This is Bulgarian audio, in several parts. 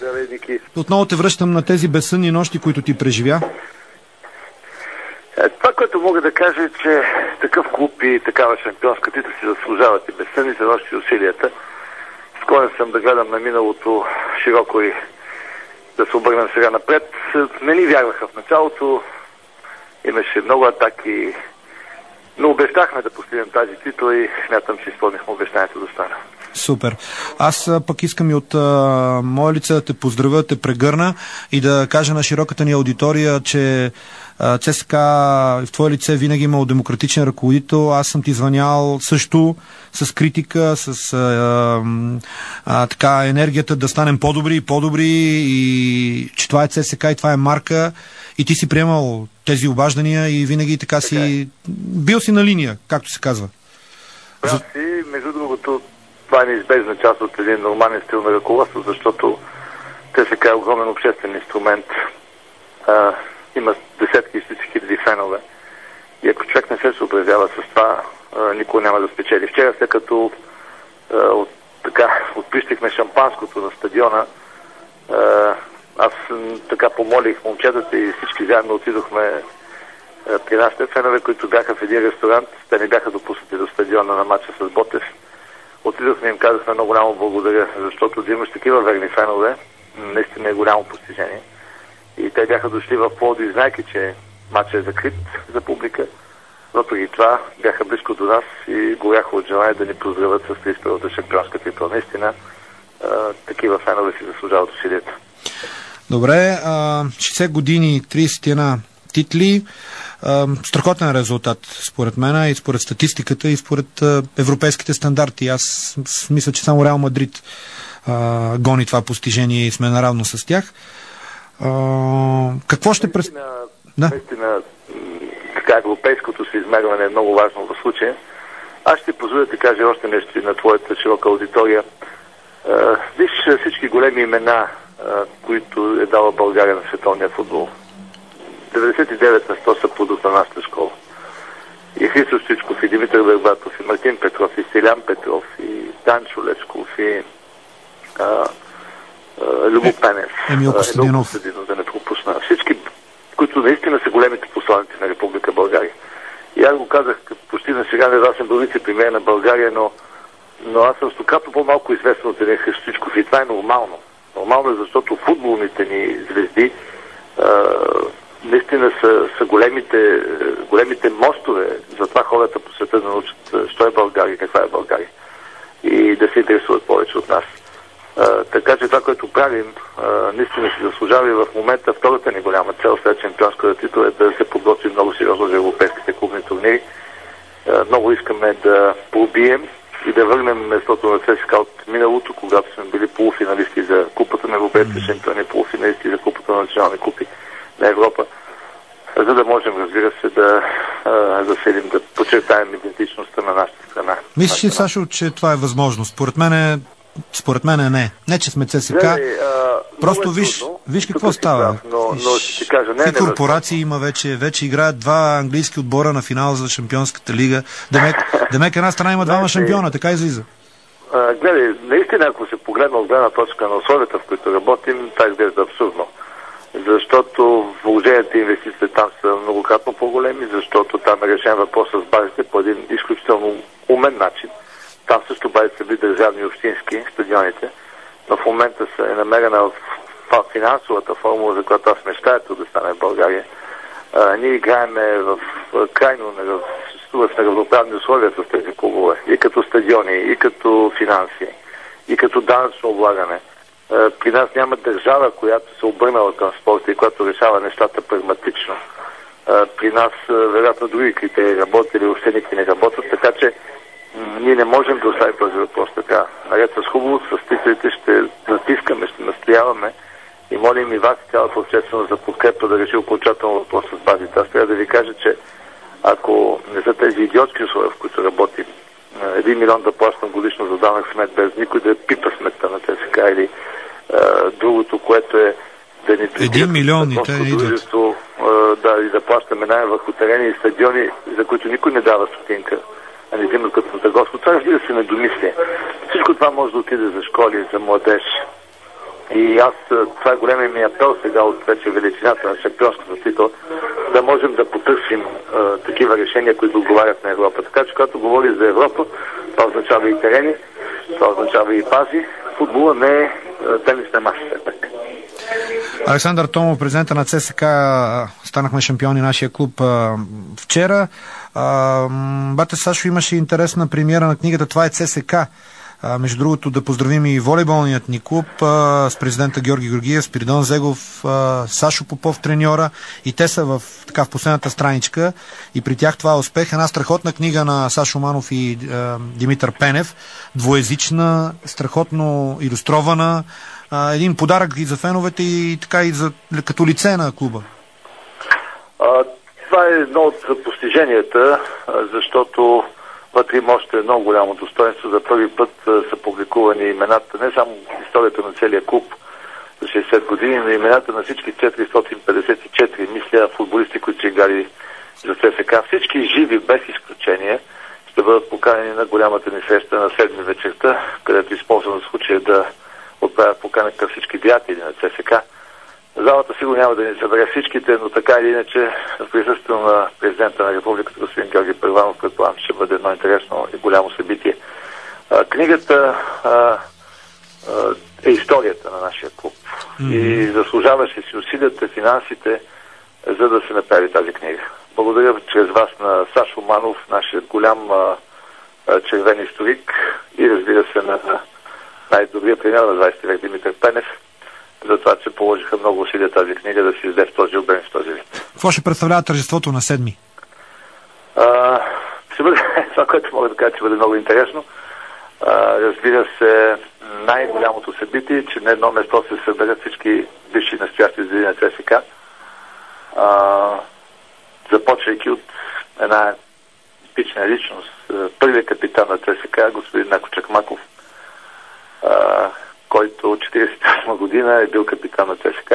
Здравей, Ники. Отново те връщам на тези безсънни нощи, които ти преживя. Това, което мога да кажа е, че такъв клуб и такава шампионска титла си заслужават и безсънните нощи и усилията. Склонен съм да гледам на миналото широко и да се обърнем сега напред. Не ни вярваха в началото. Имаше много атаки. Но обещахме да постигнем тази титла и смятам, че изпълнихме обещанието да стане. Супер. Аз пък искам и от мое лице да те поздравя, да те прегърна и да кажа на широката ни аудитория, че ЦСКА в твое лице винаги имал демократичен ръководител. Аз съм ти звънял също с критика, с така енергията да станем по-добри и по-добри и че това е ЦСКА и това е марка и ти си приемал тези обаждания и винаги така си бил си на линия, както се казва. Прав си, между другото, това е неизбежна част от един нормален стил на ръководство, защото ЦСКА е огромен обществен инструмент. Има десетки и стотици хиляди фенове. И ако човек не се съобразява с това, никой няма да спечели. Вчера, след като отпищихме шампанското на стадиона, аз така помолих момчетата и всички заедно отидохме при нашите фенове, които бяха в един ресторант. Те не бяха допуснати до стадиона на матча с Ботев. Отидохме и им казахме много голямо благодаря, защото да имаш такива верни фенове, наистина е голямо постижение. И те бяха дошли в Пловдив, знайки, че матчът е закрит за публика. Въпреки това бяха близко до нас и горяха от желание да ни поздравят с 31-та шампионска титла. Наистина, такива фенове си заслужават усилията. Добре, 60 години, 31 титли, страхотен резултат според мен и според статистиката и според европейските стандарти. Аз мисля, че само Реал Мадрид гони това постижение и сме наравно с тях. Какво ще Наистина, така европейското си измерване е много важно в случая. Аз ще позволя да ти кажа още нещо и на твоята широка аудитория. Виж всички големи имена, които е дала България на световния футбол. 99 на 100 са продукт на нашата школа. И Христо Стоичков, и Димитър Вербатов, и Мартин Петров, и Стилян Петров, и Данчо Левсков, и Любо Пенев, Емил Костадинов, да не пропусна. Всички, които наистина са големите посланици на Република България. И аз го казах почти на сега, аз съм бил вице-премиер на България, но аз съм стократно по-малко известен от един Христо Стоичков и това е нормално. Нормално е, защото футболните ни звезди наистина са големите мостове, затова хората по света да научат що е България, каква е България и да се интересуват повече от нас. Така че това, което правим, наистина си заслужава и в момента втората ни голяма цел след шампионската титла е да се подготвим много сериозно за европейските клубни турнири. Много искаме да пробием и да върнем местото на ЦСКА от миналото, когато сме били полуфиналисти за Купата на европейските шампиони, полуфиналисти за Купата на национални купи на Европа, за да можем, разбира се, да заселим, да подчертаем идентичността на нашата страна. Мислиш ли, Сашо, че това е възможно? Според мен не. Не, че сме ЦСКА. Просто виж какво става. Но ще ти кажа, не корпорации има вече играят два английски отбора на финал за Шампионската лига. Демек една страна има двама шампиона, така излиза. Гледай, наистина, ако се погледна от гледна точка на условията, в които работим, това изглежда абсурдно. Защото вложенията и инвестициите там са многократно по-големи, защото там е решен въпрос с базите по един изключително умен начин. Там също базите са били държавни и общински стадионите, но в момента е намерена в финансовата формула, за която аз мечтая да стане в България. Ние играеме в крайно неравноправни условия с тези клубове. И като стадиони, и като финанси, и като данъчно облагане. При нас няма държава, която се обърнала към спорта и която решава нещата прагматично. При нас, вероятно, други критерии работят или въобще никакви не работят, така че ние не можем да оставим този въпрос така. Наред с хубаво, с титлите ще натискаме, ще настояваме и молим и вас, цялата общественост за подкрепа да реши окончателно въпрос с базите. Аз трябва да ви кажа, че ако не са тези идиотски условия, в които работим, 1 милион да плащам годишно за данък смет, без никой да пипа сметта на ЦСКА или другото, което е да ни прикрепи 1 милион и те идват. И да плащаме върху терени и стадиони, за които никой не дава стотинка, а не взимат като на търговско. Това разбира се недомислие. Всичко това може да отиде за школи, за младеж И аз, това е големия ми апел сега от вече величината на шампионското титул, да можем да потърсим такива решения, които отговарят на Европа. Така че, когато говори за Европа, това означава и терени, това означава и бази. Футбола не е тенис на масата. Александър Томов, президента на ЦСК, станахме шампиони нашия клуб вчера. Бате Сашо, имаше интересна премиера на книгата "Това е ЦСК". Между другото, да поздравим и волейболният ни клуб с президента Георги Георгиев, Спиридон Зегов, Сашо Попов, треньора, и те са в последната страничка, и при тях това е успех. Една страхотна книга на Сашо Манов и Димитър Пенев, двоезична, страхотно илюстрована, един подарък и за феновете, и така и като лице на клуба. Това е едно от постиженията, защото вътре има още едно голямо достоинство. За първи път са публикувани имената, не само историята на целия клуб за 60 години, но имената на всички 454, мисля, футболисти, които са играли за ЦСК. Всички живи, без изключение, ще бъдат поканени на голямата ни среща на 7 вечерта, където използвам случая да отправя покана към всички приятели на ЦСК. Залата сигурно няма да ни събере всичките, но така или иначе в присъствието на президента на републиката господин Георги Първанов, предполагам, ще бъде едно интересно и голямо събитие. Книгата е историята на нашия клуб и заслужаваше си усилията, финансите, за да се направи тази книга. Благодаря чрез вас на Сашо Манов, нашия голям червен историк, и разбира се на най-добрия треньор на 20 век Димитър Пенев, за това, че положиха много усилия тази книга да се издаде в този обем, в този вид. Какво ще представлява тържеството на 7-ми? Ще бъде това, което мога да кажа, че бъде много интересно. Разбира се, най-голямото събитие, че на едно место се съберат всички бивши настоящи звезди на ЦСК, започвайки от една типична личност. Първият капитан на ЦСК, господин Нако Чакмаков, който 48 година е бил капитан на ЦСК.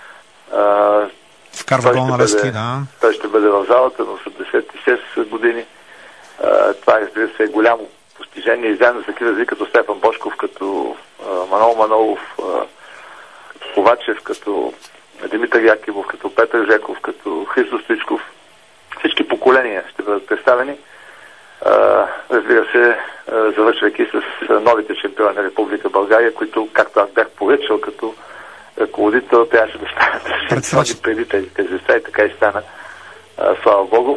Вкарва гол на Левски, да. Той ще бъде в залата на 86 години. Това, разбира се, е голямо постижение, и заедно с такива звезди като Стефан Бошков, като Манол Манолов, като Ковачев, като Димитър Якимов, като Петър Жеков, като Христо Стоичков. Всички поколения ще бъдат представени. Разбира се, завършвайки с новите шампиони на Република България, които, както аз бях поръчал като ръководител, трябваше да станат шампиони преди тези тежеста, и така и стана. Слава Богу.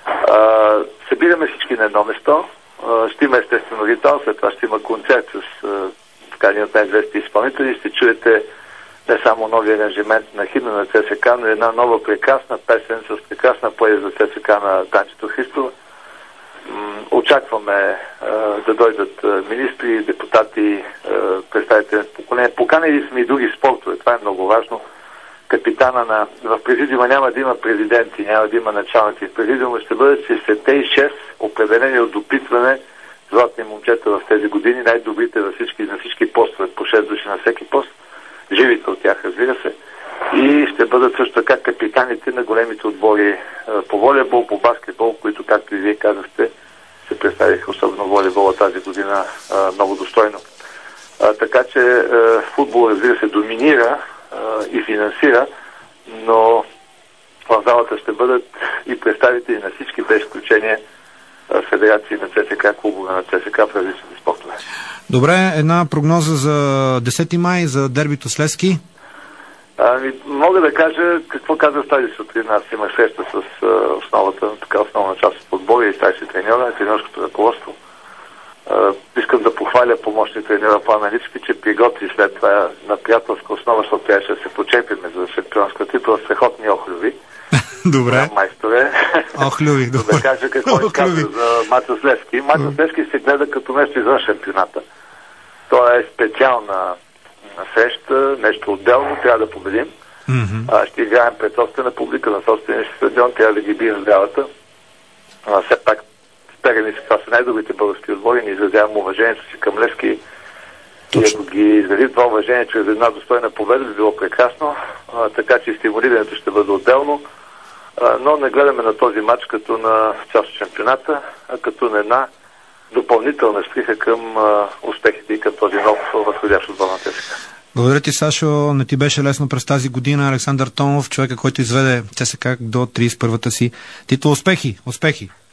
Събираме всички на едно место. Ще има естествено ритуал, след това ще има концерт с един от най-известни изпълнители. Ще чуете не само нови аранжимент на химна на ЦСК, но една нова прекрасна песен с прекрасна поезия за ЦСК на Танчето Христова. Очакваме да дойдат министри, депутати, представители на поколение. Поканили сме и други спортове, това е много важно. Капитана в президиума няма да има президенти, няма да има началници. В президиума ще бъдат 66 определени от допитване златни момчета в тези години, най-добрите на всички постове, по 6 души на всеки пост, живите от тях, разбира се. И ще бъдат също така капитаните на големите отбори по волейбол, по баскетбол, които, както и вие казахте, се представиха, особено волейбола тази година, много достойно. Така че футбол, разбира се, доминира и финансира, но в залата ще бъдат и представители на всички, без изключение, федерации на ЦСК, клубове на ЦСК в различни спортове. Добре, една прогноза за 10 май, за дербито с Левски? Мога да кажа какво казах тази сутрин. Аз имах среща с основна част от подбора и старши треньора, тренерското ръководство. Искам да похваля помощни треньора Пламен Липски, че приготви след това на приятелска основа, защото трябваше да се почерпиме за шампионска титла, страхотни охлюви. Добре. Майсторе. Охлюви, добре. Да кажа какво изказва за мача с Левски. Мача с Левски се гледа като нещо извън шампионата. Това е специална среща, нещо отделно, трябва да победим. Ще играем пред собствена публика на собствения си стадион, трябва да ги бием в залата. Все пак Перени са, това са най-добрите български отбори, ни изразявам уважението си към Левски. И ако ги изразим това уважение чрез една достойна победа, би било прекрасно, така че стимулирането ще бъде отделно, но не гледаме на този матч като на част от шампионата, а като на една допълнителна стриха към успехите и към този нов възходящ отбор на ЦСКА. Благодаря ти, Сашо. Не ти беше лесно през тази година. Александър Томов, човека, който изведе ЦСКА до 31-та си титла. Успехи! Успехи!